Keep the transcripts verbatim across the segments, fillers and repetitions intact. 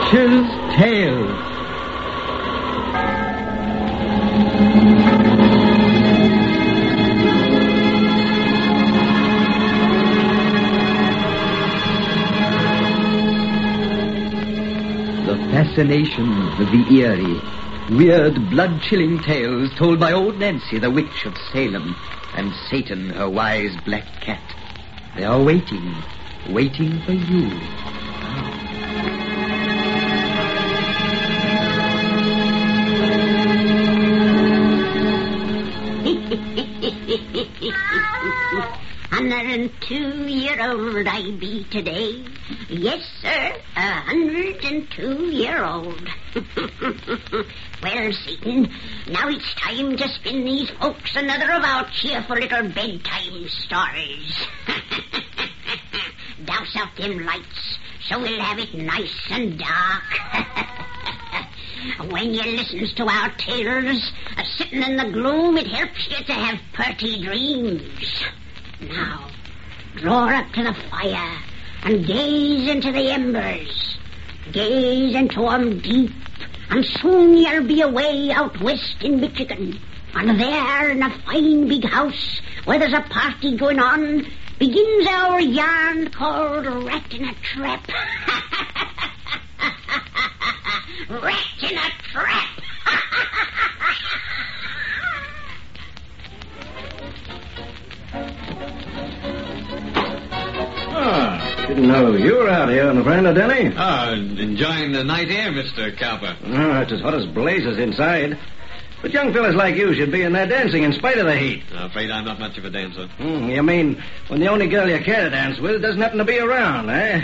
Witch's Tales. The fascination of the eerie, weird, blood-chilling tales told by old Nancy, the witch of Salem, and Satan, her wise black cat. They are waiting, waiting for you. Hundred and two-year-old I be today. Yes, sir, a hundred and two-year-old. Well, Satan, now it's time to spin these folks another of our cheerful little bedtime stories. Douse out them lights, so we'll have it nice and dark. When you listens to our tales, a sitting in the gloom, it helps you to have purty dreams. Now, draw up to the fire and gaze into the embers. Gaze into 'em deep, and soon you'll be away out west in Michigan. And there, in a fine big house where there's a party going on, begins our yarn called Rat in a Trap. Rat in a Trap! Ah, didn't know you were out here on the veranda, Denny. Ah, enjoying the night air, Mister Cowper. Oh, it's as hot as blazes inside. But young fellas like you should be in there dancing in spite of the heat. I'm afraid I'm not much of a dancer. Mm, you mean when the only girl you care to dance with doesn't happen to be around, eh?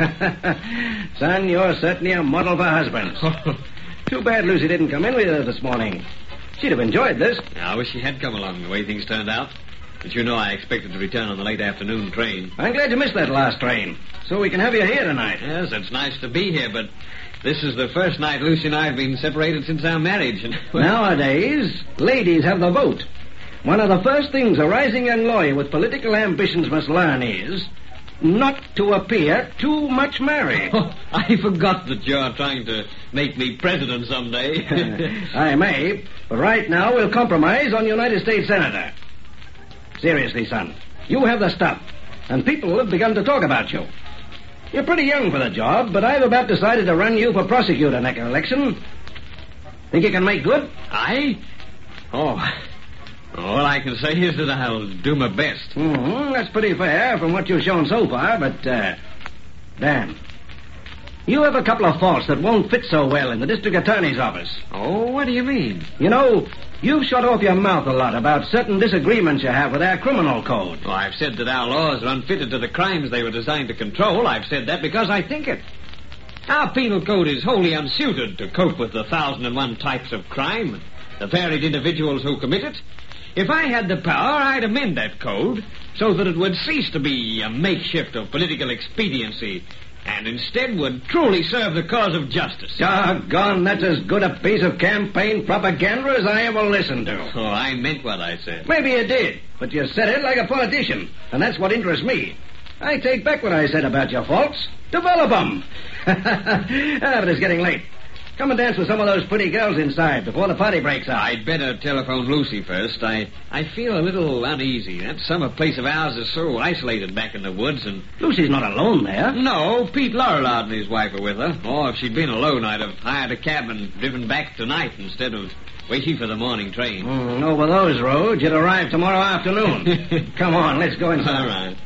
Son, you're certainly a model for husbands. Too bad Lucy didn't come in with you this morning. She'd have enjoyed this. I wish she had come along the way things turned out. But you know I expected to return on the late afternoon train. I'm glad you missed that last train, so we can have you here tonight. Yes, it's nice to be here, but this is the first night Lucy and I have been separated since our marriage. And nowadays, ladies have the vote. One of the first things a rising young lawyer with political ambitions must learn is not to appear too much married. Oh, I forgot that you're trying to make me president someday. I may, but right now we'll compromise on United States Senator. Seriously, son, you have the stuff, and people have begun to talk about you. You're pretty young for the job, but I've about decided to run you for prosecutor next election. Think you can make good? I? Oh, all I can say is that I'll do my best. Mm-hmm, that's pretty fair from what you've shown so far, but, uh, Dan, you have a couple of faults that won't fit so well in the district attorney's office. Oh, what do you mean? You know, you've shut off your mouth a lot about certain disagreements you have with our criminal code. Well, I've said that our laws are unfitted to the crimes they were designed to control. I've said that because I think it. Our penal code is wholly unsuited to cope with the thousand and one types of crime, the varied individuals who commit it. If I had the power, I'd amend that code so that it would cease to be a makeshift of political expediency and instead would truly serve the cause of justice. Doggone, that's as good a piece of campaign propaganda as I ever listened to. Oh, I meant what I said. Maybe you did, but you said it like a politician, and that's what interests me. I take back what I said about your faults. Develop them. Ah, but it's getting late. Come and dance with some of those pretty girls inside before the party breaks out. I'd better telephone Lucy first. I, I feel a little uneasy. That summer place of ours is so isolated back in the woods, and... Lucy's not alone there. No, Pete Lorillard and his wife are with her. Or if she'd been alone, I'd have hired a cab and driven back tonight instead of waiting for the morning train. Mm, over those roads, you'd arrive tomorrow afternoon. Come on, let's go inside. All right.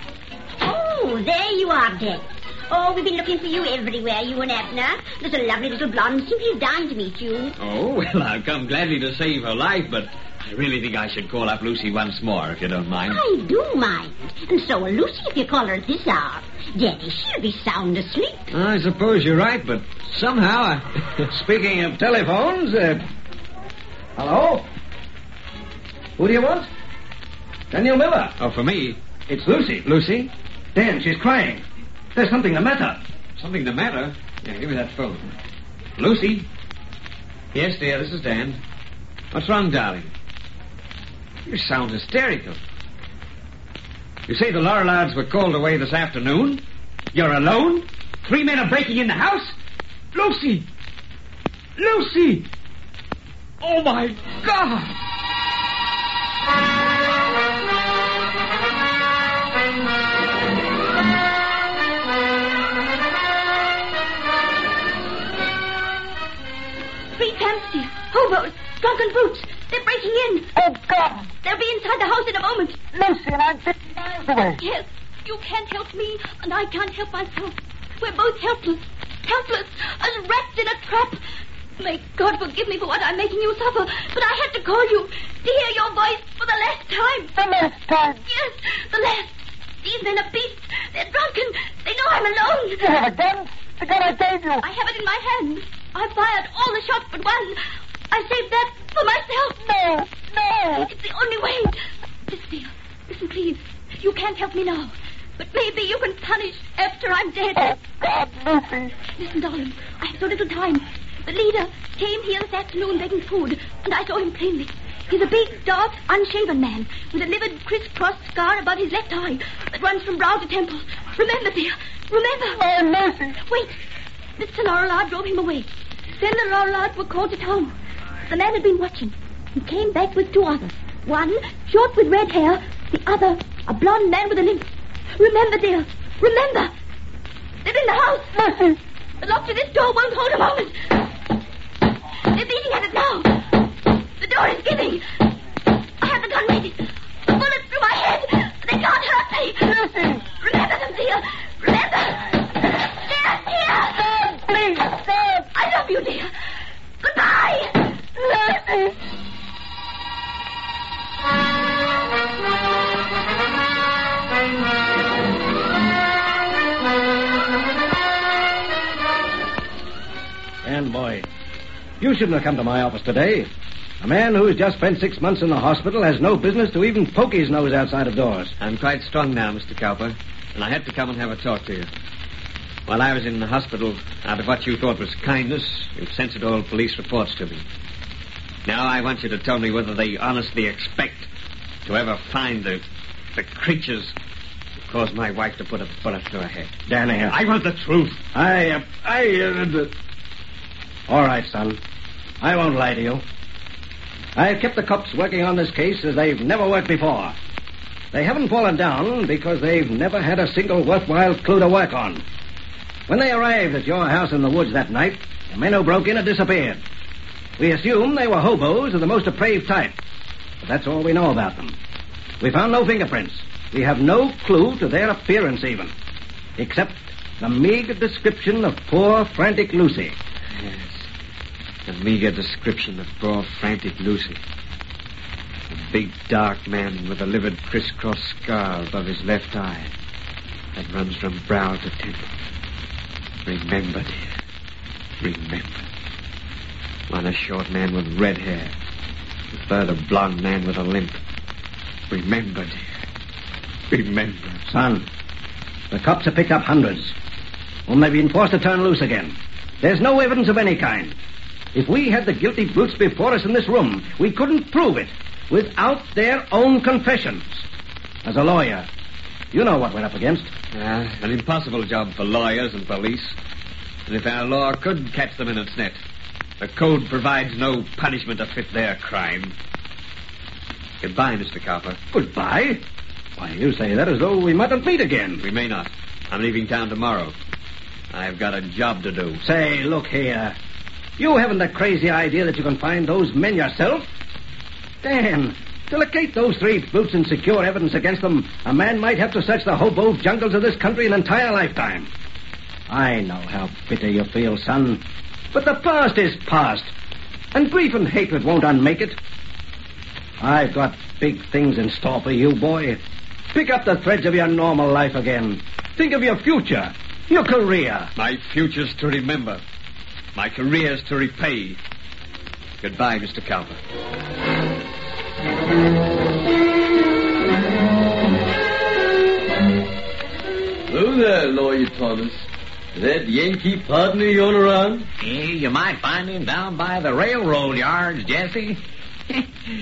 Oh, there you are, Dick. Oh, we've been looking for you everywhere, you and Abner. There's a lovely little blonde simply dying to meet you. Oh, well, I've come gladly to save her life, but I really think I should call up Lucy once more, if you don't mind. I do mind. And so will Lucy if you call her at this hour. Daddy, she'll be sound asleep. I suppose you're right, but somehow I... Speaking of telephones, uh... hello? Who do you want? Daniel Miller. Oh, for me? It's Lucy. Lucy? Dan, she's crying. There's something the matter. Something the matter? Yeah, give me that phone. Lucy? Yes, dear, this is Dan. What's wrong, darling? You sound hysterical. You say the Lorillards were called away this afternoon? You're alone? Three men are breaking in the house? Lucy! Lucy! Oh, my God! Three tramps, dear. Hobos. Drunken brutes. They're breaking in. Oh, God. They'll be inside the house in a moment. Lucy, and I'm fifty miles away. Yes. You can't help me, and I can't help myself. We're both helpless. Helpless. As rats in a trap. May God forgive me for what I'm making you suffer, but I had to call you to hear your voice for the last time. The last time? Yes, the last. These men are beasts. They're drunken. They know I'm alone. You have a gun? The gun I gave you. I have it in my hand. I fired all the shots but one. I saved that for myself. No, no. It's the only way. Listen, dear. Listen, please. You can't help me now. But maybe you can punish after I'm dead. Oh, God, Lucy. Listen, darling. I have so little time. The leader came here this afternoon begging food, and I saw him plainly. He's a big, dark, unshaven man with a livid, crisscross scar above his left eye that runs from brow to temple. Remember, dear. Remember. Oh, Lucy. Wait. Mister Lorillard drove him away. Then the Lorillard were called to town. The man had been watching. He came back with two others. One, short with red hair. The other, a blonde man with a limp. Remember, dear. Remember. They're in the house. Lucy. The lock to this door won't hold a moment. They're beating at it now. The door is giving. I have the gun ready. A bullet through my head. They can't hurt me. Lucy. Remember them, dear. Remember. They're here. Dad, please, Dad. I love you, dear. Goodbye. Lucy. And boy, you shouldn't have come to my office today. A man who's just spent six months in the hospital has no business to even poke his nose outside of doors. I'm quite strong now, Mister Cowper, and I had to come and have a talk to you. While I was in the hospital, out of what you thought was kindness, you censored all police reports to me. Now I want you to tell me whether they honestly expect to ever find the the creatures who caused my wife to put a bullet through her head. Danny, here. I want the truth. I, uh, I, uh, all right, son. I won't lie to you. I've kept the cops working on this case as they've never worked before. They haven't fallen down because they've never had a single worthwhile clue to work on. When they arrived at your house in the woods that night, the men who broke in had disappeared. We assumed they were hobos of the most depraved type. But that's all we know about them. We found no fingerprints. We have no clue to their appearance even. Except the meager description of poor, frantic Lucy. Yes. The meager description of poor, frantic Lucy. A big, dark man with a livid crisscross scar above his left eye that runs from brow to temple. Remember, dear. Remember. One a short man with red hair. The third a blonde man with a limp. Remember, dear. Remember. Son, the cops have picked up hundreds, whom they've been forced to turn loose again. There's no evidence of any kind. If we had the guilty brutes before us in this room, we couldn't prove it without their own confessions. As a lawyer, you know what we're up against. Uh, an impossible job for lawyers and police. And if our law could catch them in its net, the code provides no punishment to fit their crime. Goodbye, Mister Cowper. Goodbye? Why, you say that as though we mightn't meet again. We may not. I'm leaving town tomorrow. I've got a job to do. Say, look here. You haven't a crazy idea that you can find those men yourself? Dan, to locate those three brutes and secure evidence against them, a man might have to search the hobo jungles of this country an entire lifetime. I know how bitter you feel, son. But the past is past. And grief and hatred won't unmake it. I've got big things in store for you, boy. Pick up the threads of your normal life again. Think of your future, your career. My future's to remember. My career's to repay. Goodbye, Mister Cowper. Hello there, Lawyer Thomas. Is that Yankee partner you're around? Yeah, you might find him down by the railroad yards, Jesse.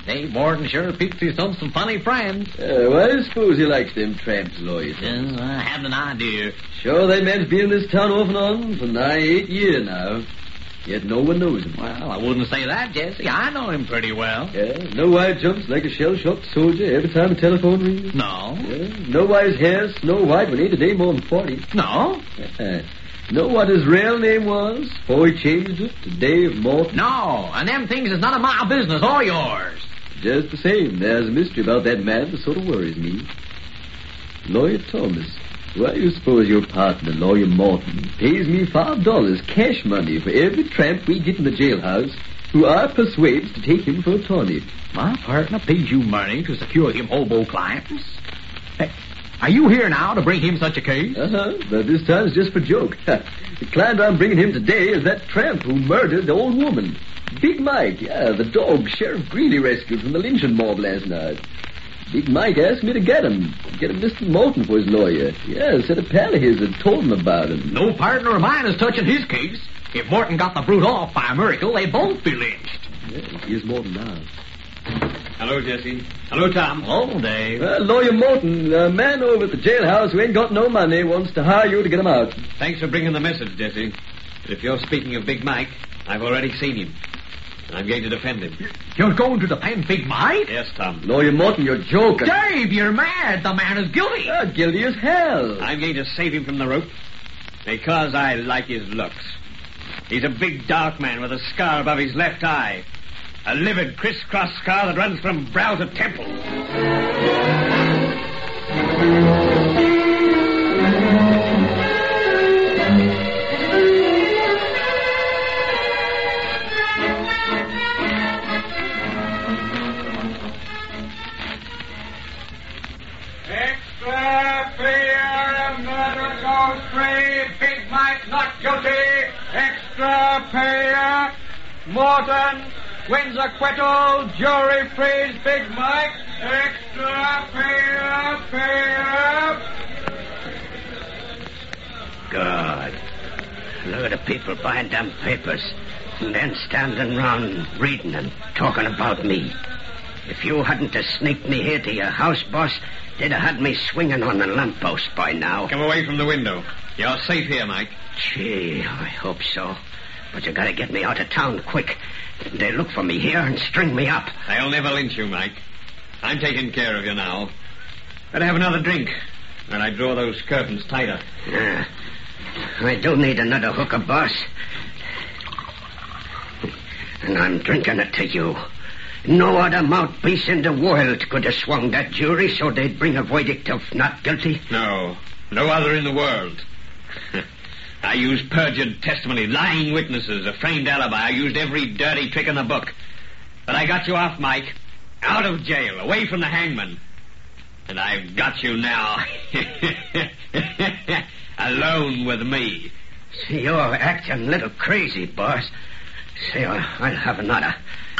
Dave Morton sure picks his some some funny friends. Uh, well, I suppose he likes them tramps, Lawyer Thomas. Yes, I had an idea. Sure, they man's been in this town off and on for nigh eight years now. Yet no one knows him. Well, I wouldn't say that, Jesse. I know him pretty well. Yeah, know why he jumps like a shell-shocked soldier every time the telephone rings? No. Yeah, know why his hair's snow white when he ain't a day more than forty? No. Uh, know what his real name was before he changed it to Dave Morton? No, and them things is none of my business or yours. Just the same, there's a mystery about that man that sort of worries me. Lawyer Thomas, why do you suppose your partner, Lawyer Morton, pays me five dollars cash money for every tramp we get in the jailhouse who I persuades to take him for a tonic? My partner pays you money to secure him hobo clients? Hey, are you here now to bring him such a case? Uh-huh, but this time it's just for joke. The client I'm bringing him today is that tramp who murdered the old woman. Big Mike, yeah, the dog Sheriff Greeley rescued from the lynching mob last night. Big Mike asked me to get him. Get him Mister Morton for his lawyer. Yeah, said a pal of his had told him about him. No partner of mine is touching his case. If Morton got the brute off by a miracle, they'd both be lynched. Yeah, here's Morton now. Hello, Jesse. Hello, Tom. Hello, Dave. Uh, Lawyer Morton, a man over at the jailhouse who ain't got no money wants to hire you to get him out. Thanks for bringing the message, Jesse. But if you're speaking of Big Mike, I've already seen him. And I'm going to defend him. You're going to defend Big Mike? Yes, Tom. Lawyer Morton, you're joking. Dave, you're mad. The man is guilty. Uh, guilty as hell. I'm going to save him from the rope because I like his looks. He's a big, dark man with a scar above his left eye. A livid, crisscross scar that runs from brow to temple. Extra payer, murder goes free. Big Mike not guilty. Extra payer. Morton wins acquittal. Jury frees Big Mike. Extra payer, payer. God. Look at the people buying them papers and then standing round reading and talking about me. If you hadn't have sneaked me here to your house, boss, they'd have had me swinging on the lamppost by now. Come away from the window. You're safe here, Mike. Gee, I hope so. But you gotta get me out of town quick. They look for me here and string me up. I'll never lynch you, Mike. I'm taking care of you now. Better have another drink when I draw those curtains tighter. Yeah. I do need another hooker, boss. And I'm drinking it to you. No other mouthpiece in the world could have swung that jury so they'd bring a verdict of not guilty. No. No other in the world. I used perjured testimony, lying witnesses, a framed alibi. I used every dirty trick in the book. But I got you off, Mike. Out of jail, away from the hangman. And I've got you now. Alone with me. See, you're acting a little crazy, boss. Say, I'll have another.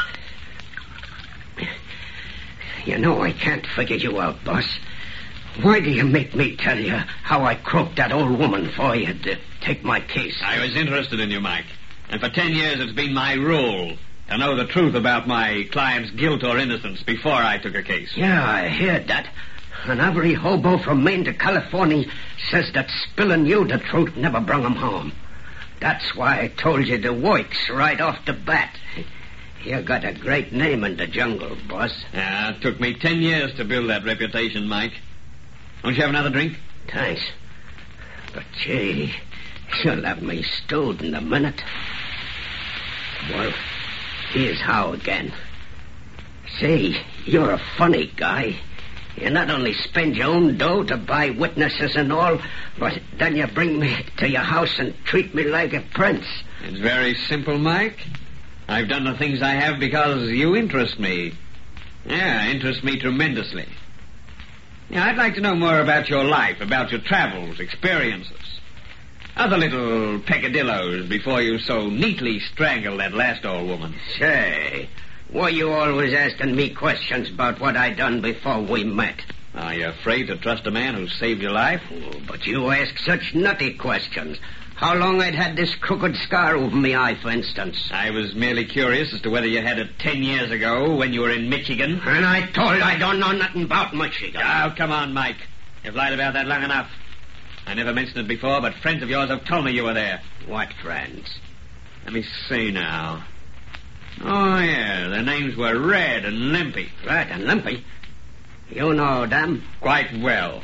You know I can't figure you out, boss. Why do you make me tell you how I croaked that old woman for you to take my case? I was interested in you, Mike. And for ten years it's been my rule to know the truth about my client's guilt or innocence before I took a case. Yeah, I heard that. And every hobo from Maine to California says that spilling you the truth never brung him home. That's why I told you the works right off the bat. You got a great name in the jungle, boss. Yeah, it took me ten years to build that reputation, Mike. Won't you have another drink? Thanks. But, gee, you'll have me stewed in a minute. Well, here's how again. Say, you're a funny guy. You not only spend your own dough to buy witnesses and all, but then you bring me to your house and treat me like a prince. It's very simple, Mike. I've done the things I have because you interest me. Yeah, interest me tremendously. Yeah, I'd like to know more about your life, about your travels, experiences. Other little peccadillos before you so neatly strangled that last old woman. Say, why you always asking me questions about what I done before we met? Are you afraid to trust a man who saved your life? Oh, but you ask such nutty questions. how long I'd had this crooked scar over my eye, for instance. I was merely curious as to whether you had it ten years ago when you were in Michigan. And I told you I don't know nothing about Michigan. Oh, come on, Mike. You've lied about that long enough. I never mentioned it before, but friends of yours have told me you were there. What friends? Let me see now. Oh, yeah, their names were Red and Limpy. Red and Limpy? You know them? Quite well.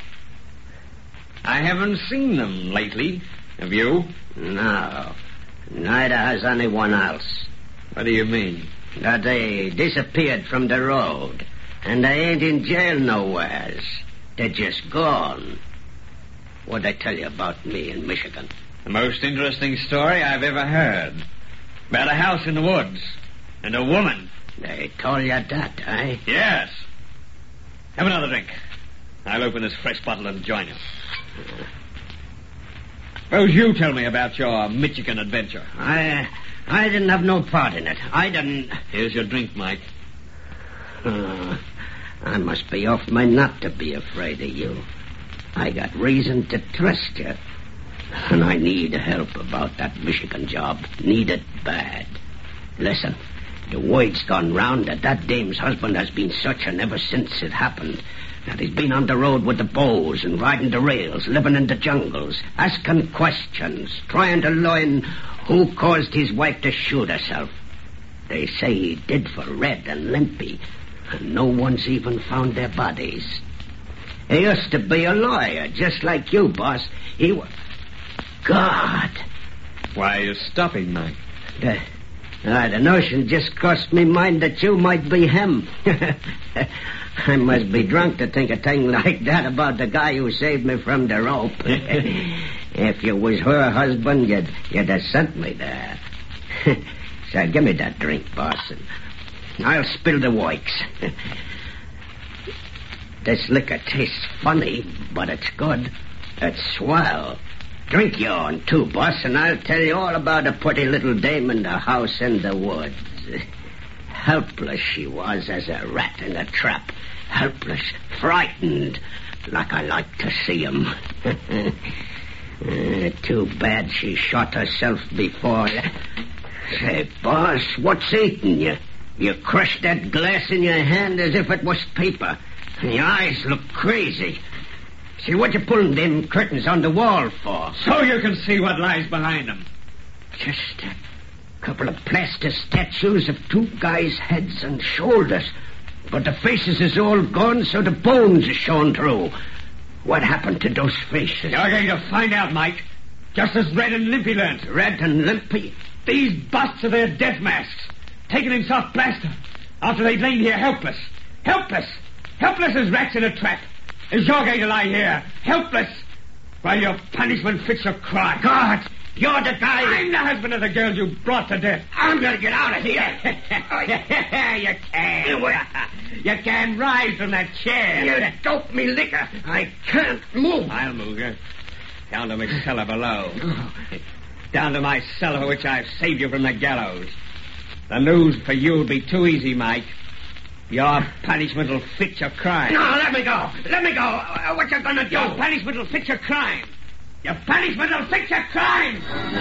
I haven't seen them lately. Have you? No. Neither has anyone else. What do you mean? That they disappeared from the road, and they ain't in jail nowheres. They're just gone. What'd I tell you about me in Michigan? The most interesting story I've ever heard. About a house in the woods. And a woman. They told you that, eh? Yes. Have another drink. I'll open this fresh bottle and join you. Uh, Suppose you tell me about your Michigan adventure. I I didn't have no part in it. I didn't... Here's your drink, Mike. Uh, I must be off my nut to be afraid of you. I got reason to trust you. And I need help about that Michigan job. Need it bad. Listen, the word's gone round that that dame's husband has been searching ever since it happened. That he's been on the road with the bows and riding the rails, living in the jungles, asking questions, trying to learn who caused his wife to shoot herself. They say he did for Red and Limpy, and no one's even found their bodies. He used to be a lawyer, just like you, boss. He was... God! Why are you stopping, Mike? The, uh, the notion just crossed me mind that you might be him. I must be drunk to think a thing like that about the guy who saved me from the rope. If you was her husband, you'd, you'd have sent me there. So give me that drink, boss, and I'll spill the wikes. This liquor tastes funny, but it's good. It's swell. Drink your own, too, boss, and I'll tell you all about a pretty little dame in the house in the woods. Helpless she was as a rat in a trap. Helpless, frightened, like I like to see 'em. uh, too bad she shot herself before. Say, boss, what's eating you? You crushed that glass in your hand as if it was paper. And your eyes look crazy. See, what you pulling them curtains on the wall for? So you can see what lies behind them. Just a couple of plaster statues of two guys' heads and shoulders. But the faces is all gone, so the bones are shown through. What happened to those faces? You're going to find out, Mike. Just as Red and Limpy learned. Red and Limpy? These busts are their death masks. Taken in soft plaster. After they'd lain here helpless. Helpless. Helpless as rats in a trap. As you're going to lie here, helpless, while your punishment fits your crime. God, you're the guy... I'm the husband of the girl you brought to death. I'm going to get out of here. You can. You can rise from that chair. You dope me liquor. I can't move. I'll move you. Down to my cellar below. Down to my cellar for which I've saved you from the gallows. The news for you will be too easy, Mike. Your punishment will fit your crime. No, let me go. Let me go. Uh, what you gonna do? Your punishment will fit your crime. Your punishment will fit your crime.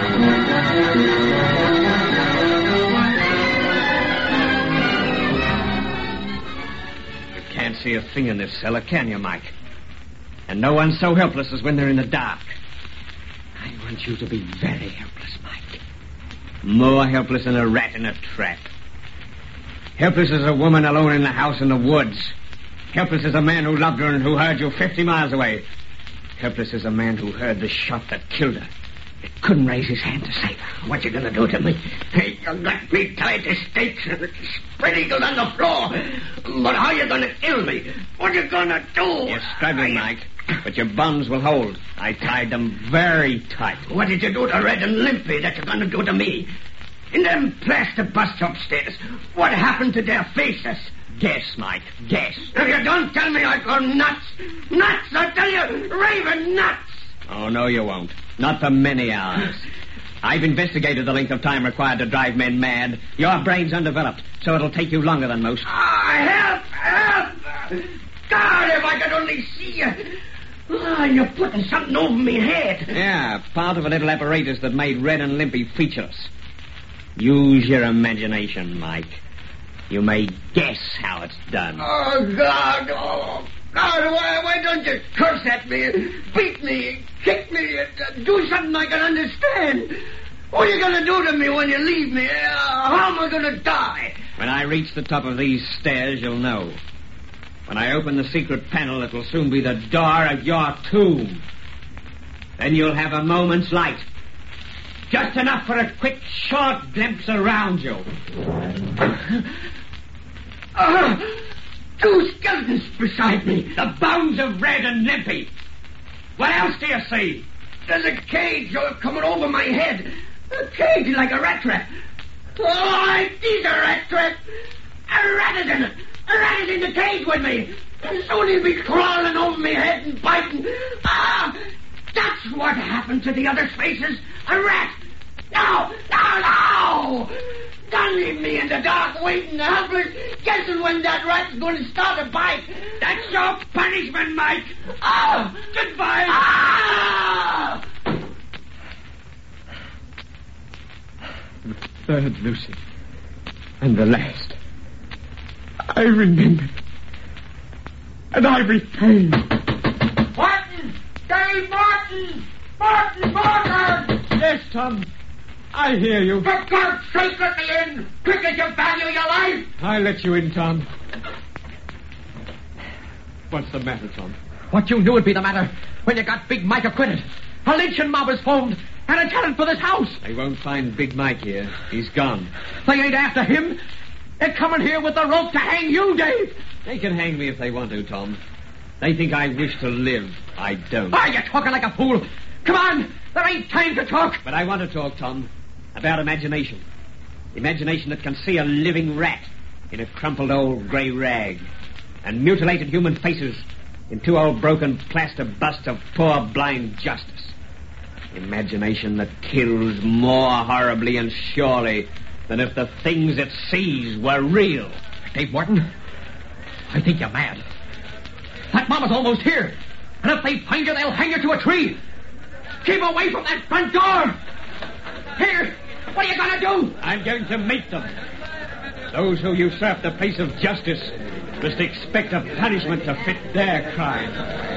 You can't see a thing in this cellar, can you, Mike? And no one's so helpless as when they're in the dark. I want you to be very helpless, Mike. More helpless than a rat in a trap. Helpless as a woman alone in the house in the woods. Helpless as a man who loved her and who heard you fifty miles away. Helpless as a man who heard the shot that killed her. It couldn't raise his hand to save her. What you gonna do to me? Hey, you got me tied to stakes and spread eagled on the floor. But how you gonna kill me? What you gonna do? You're struggling, Mike, but your bonds will hold. I tied them very tight. What did you do to Red and Limpy that you're gonna do to me? In them plaster busts upstairs, what happened to their faces? Guess, Mike, guess. If you don't tell me, I'll go nuts. Nuts, I tell you, raving nuts. Oh, no, you won't. Not for many hours. I've investigated the length of time required to drive men mad. Your brain's undeveloped, so it'll take you longer than most. Ah, help, help. God, if I could only see you. Ah, you're putting something over me head. Yeah, part of a little apparatus that made Red and Limpy featureless. Use your imagination, Mike. You may guess how it's done. Oh, God. Oh, God, why, why don't you curse at me, beat me, kick me, uh, do something I can understand? What are you going to do to me when you leave me? Uh, how am I going to die? When I reach the top of these stairs, you'll know. When I open the secret panel, it will soon be the door of your tomb. Then you'll have a moment's light. Just enough for a quick, short glimpse around you. Uh, two skeletons beside me. The bones of Red and Limpy. What else do you see? There's a cage uh, coming over my head. A cage like a rat trap. Oh, it is a rat trap. A rat is in it. A rat is in the cage with me. Soon he'll be crawling over my head and biting. Ah, that's what happened to the other faces. A rat. No, no, no. Don't leave me in the dark waiting helpless, guessing when that rat's going to start a bite. That's your punishment, Mike. Oh, Goodbye. Ah! The third, Lucy. And the last. I remembered. And I repaid. Martin! Dave Martin! Martin! Martin! Yes, Tom. I hear you. For God's sake, let me in! Quick as you value your life! I'll let you in, Tom. What's the matter, Tom? What you knew would be the matter when you got Big Mike acquitted. A lynching mob is formed, and a talent for this house. They won't find Big Mike here. He's gone. They ain't after him. They're coming here with the rope to hang you, Dave. They can hang me if they want to, Tom. They think I wish to live. I don't. Why, you're talking like a fool. Come on. There ain't time to talk. But I want to talk, Tom, about imagination. Imagination that can see a living rat in a crumpled old grey rag and mutilated human faces in two old broken plaster busts of poor blind justice. Imagination that kills more horribly and surely than if the things it sees were real. Dave Martin, I think you're mad. That mama's almost here. And if they find you, they'll hang you to a tree. Keep away from that front door. Here, what are you going to do? I'm going to meet them. Those who usurp the place of justice must expect a punishment to fit their crime.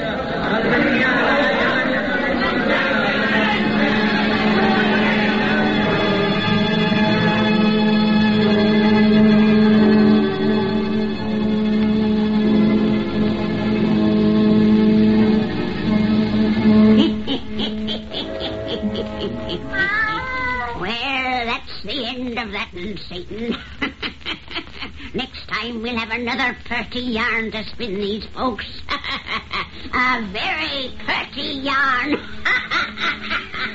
Well, that's the end of that, Satan. Next time we'll have another purty yarn to spin these folks. A very purty yarn.